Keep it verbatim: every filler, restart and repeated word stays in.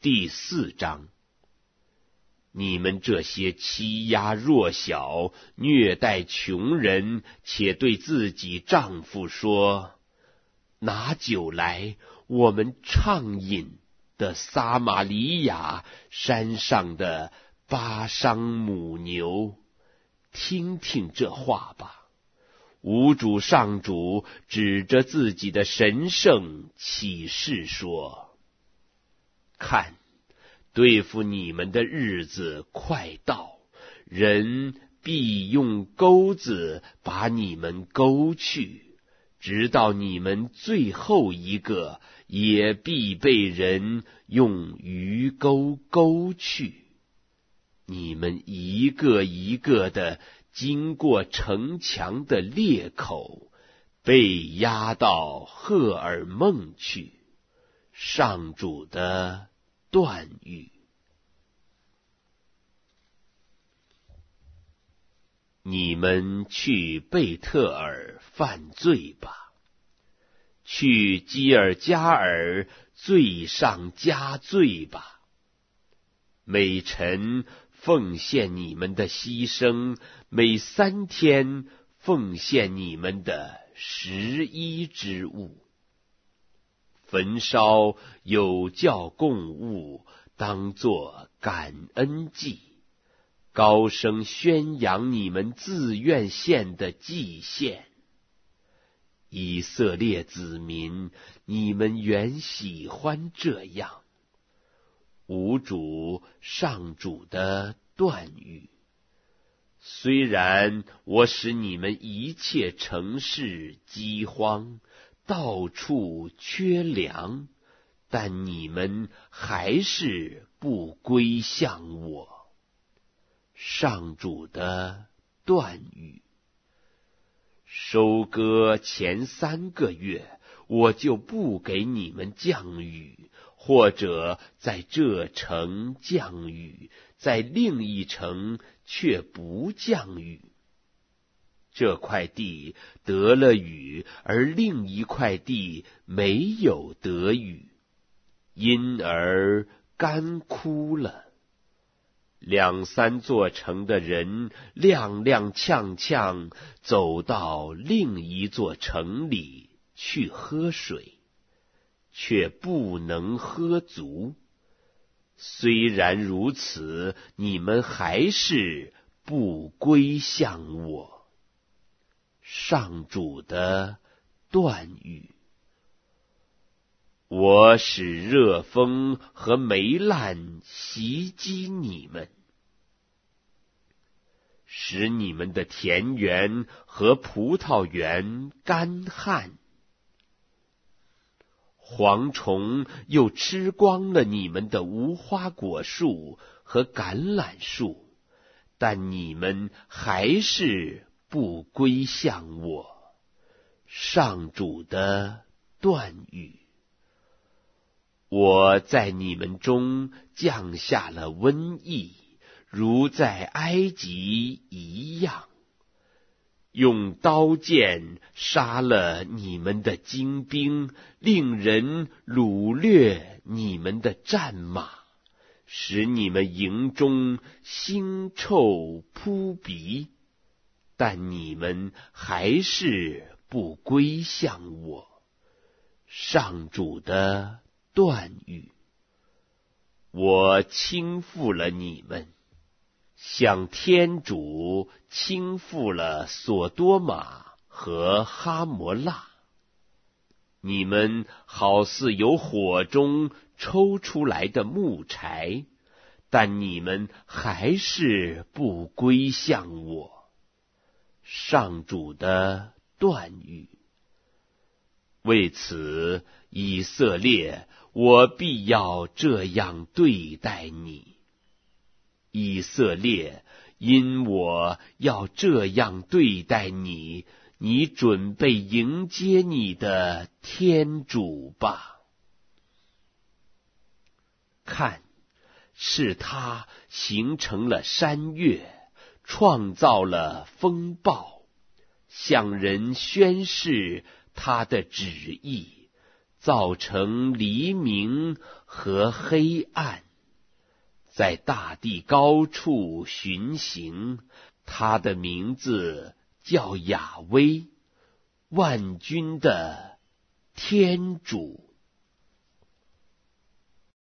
第四章。你们这些欺压弱小、虐待穷人，且对自己丈夫说：“拿酒来，我们畅饮”的撒玛利亚山上的巴商母牛，听听这话吧。吾主上主指着自己的神圣启示说：“看，对付你们的日子快到，人必用钩子把你们勾去，直到你们最后一个也必被人用鱼钩勾去。你们一个一个的经过城墙的裂口，被押到赫尔孟去。”上主的断语。你们去贝特尔犯罪吧，去基尔加尔罪上加罪吧。每晨奉献你们的牺牲，每三天奉献你们的十一之物。焚烧有教供物，当作感恩祭，高声宣扬你们自愿献的祭献。以色列子民，你们原喜欢这样。吾主上主的断语。虽然我使你们一切城市饥荒，到处缺粮，但你们还是不归向我。上主的断语。收割前三个月，我就不给你们降雨，或者在这城降雨，在另一城却不降雨。这块地得了雨，而另一块地没有得雨，因而干枯了。两三座城的人踉踉跄跄走到另一座城里去喝水，却不能喝足。虽然如此，你们还是不归向我。上主的断语。我使热风和霉烂袭击你们，使你们的田园和葡萄园干旱。蝗虫又吃光了你们的无花果树和橄榄树，但你们还是不归向我。上主的断语。我在你们中降下了瘟疫，如在埃及一样，用刀剑杀了你们的精兵，令人掳掠你们的战马，使你们营中腥臭扑鼻，但你们还是不归向我。上主的断语。我倾覆了你们，像天主倾覆了索多玛和哈摩辣。你们好似由火中抽出来的木柴，但你们还是不归向我。上主的断语。为此，以色列，我必要这样对待你。以色列，因我要这样对待你，你准备迎接你的天主吧。看，是他形成了山岳，创造了风暴，向人宣示他的旨意，造成黎明明和黑暗，在大地高处巡行。他的名字叫雅威，万军的天主。